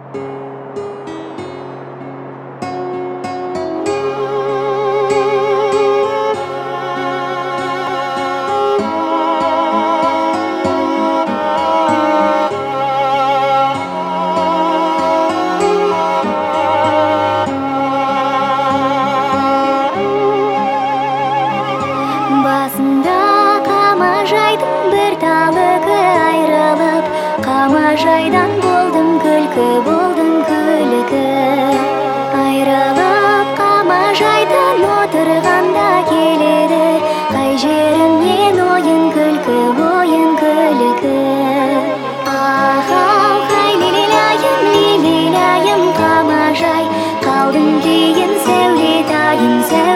Басында қамажайдың бір талығы айрылып, қамажайдан болдым күлкі. Айрылып қамажайдан отырғанда келеді, қай жерімнен ойын күлкі. Ау, қай лилилайым, қамажай, қалдың кейін сәулетайым.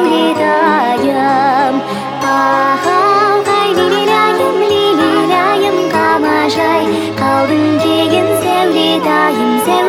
Ау, қай лилилайым, қамажай, қалдың кейін сәулетайым.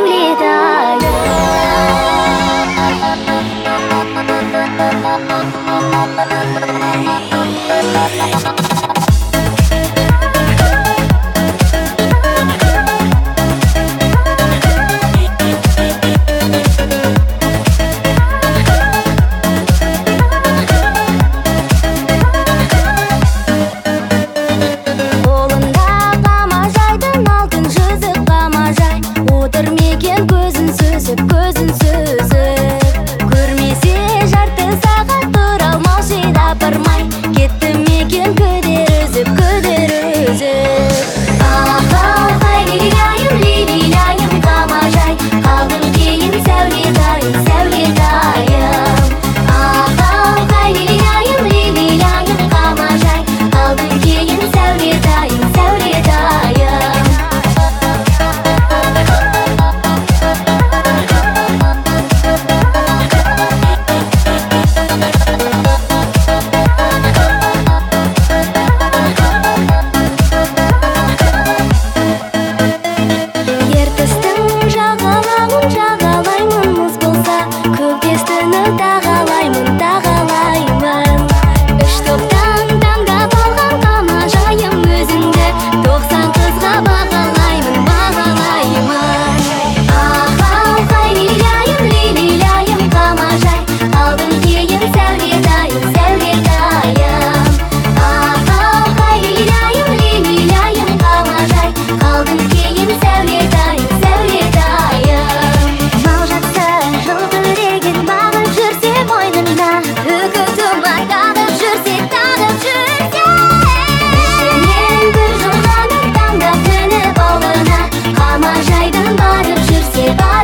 Қолында қамажайдың алтын жүзік, қамажай, отыр мекен көзін сүзіп. Көрмесе жарты сағат тұра алмаушы дапырмай, кетті мекен күдер үзіп. Ау, қай лилилайым, қамажай, қалдың кейін сәулетайым. Ау, қай лилилайым, қамажай, қалдың кейін сәулетайым. Ертістің жағалаймын, мұз болса, көктестіні тағалаймын. Үш топтан таңдап алған қамажайым, өзіңді 90 қызға бағалаймын. Ау, қай лилилайым, қамажай, қалдың кейін сәулетайым. Ау, қай лилилайым, қамажай, қалдың кейін сәулетайым. Мал жатса жылтыреген бағып жүрсе мойнына, үкі тұма тағып жүрсе. Ішінен бір жылғанып таңдап түні бауырына, қамажайдан барып жүрсе.